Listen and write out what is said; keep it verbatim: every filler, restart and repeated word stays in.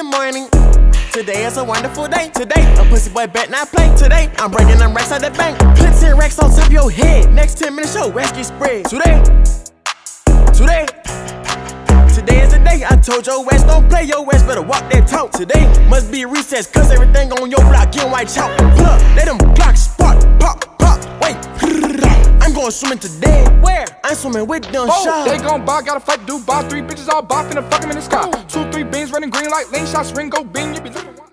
the morning. Today is a wonderful day. Today, a pussy boy bet not play. Today, I'm breaking them racks out the bank. Put ten racks on top of your head. Next ten minutes, your ass get spread. Today, today, today is the day. I told your ass don't play. Your ass better walk that talk. Today must be a recess, cause everything on your block getting white chalk. Plug, let them Glocks spark, pop, pop. Wait, I'm going swimming today. Where? I'm swimming with them oh, shots. They gon' bar, gotta fight, do bar. Three bitches all bopping and fuck 'em in the sky. Two, three beans running green like lane shots. Ring go bing, you be living.